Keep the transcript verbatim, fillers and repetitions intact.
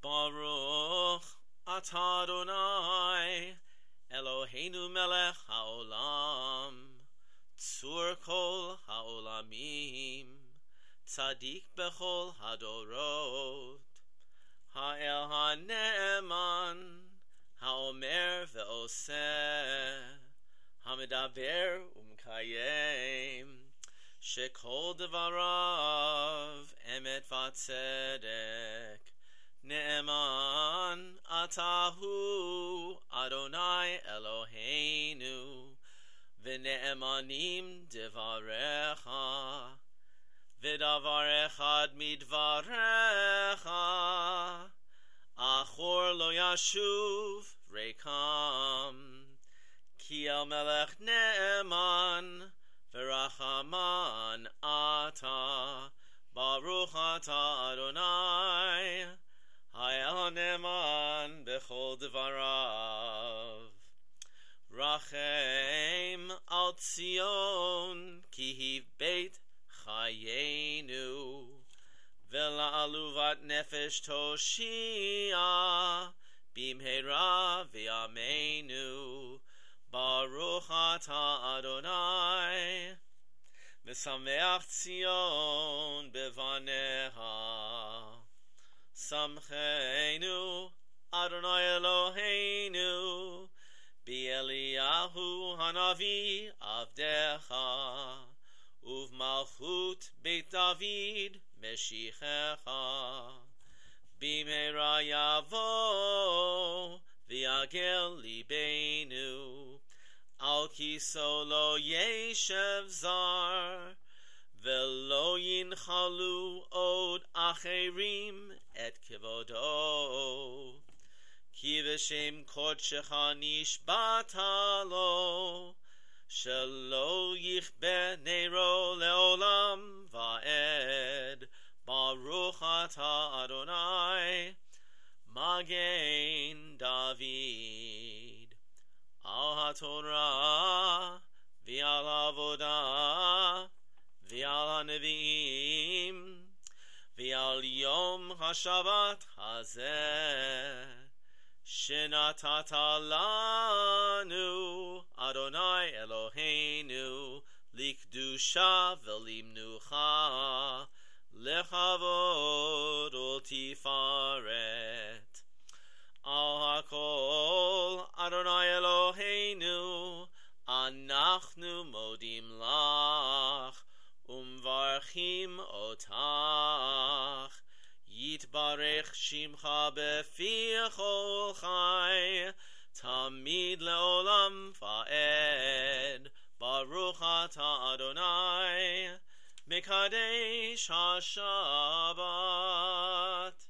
Baruch atah Adonai Eloheinu melech haolam tzur kol haolamim tzadik bechol hadorot ha'el ha'ne'eman ha'omer ve'oseh ha'medaber u'mkayem shekol devarav emet v'tzedek Ne'eman atahu Adonai Eloheinu v'ne'emanim devarecha v'davar echad midvarecha achor lo yashuv rekam ki el melech ne'eman v'rachaman ata baruch ata Adonai Hayel ne'eman bechol devarav Rachem al Tzion ki hi beit chayenu Ve'la'aluvat nefesh toshia bimheira v'yameinu Baruch ata Adonai V'sameach Tzion bevaneha Samcheinu Adonai Eloheinu Bi-Eliyahu Hanavi Avdecha Uv-Malchut Beit David Meshichecha Bimheira Yavo V'yagel Libeinu Al Kiso Lo Yeshev Zar V'lo yinchalu od acherim et kivodo Ki v'shem kodshecha nishbata lo Shelo yichbe neiro leolam va'ed Baruch ata Adonai Magen David Al HaTorah V'al Avodah V'al HaNevi'im V'al Yom HaShabbat Hazeh Shenatata lanu Adonai Eloheinu Likdusha v'limnucha Lechavod ultifaret Al HaKol Adonai Eloheinu Anachnu modim lach Umvarchim otach Yitbarech shimcha befi chol chai Tamid leolam va'ed Baruch ata Adonai Mekadesh HaShabbat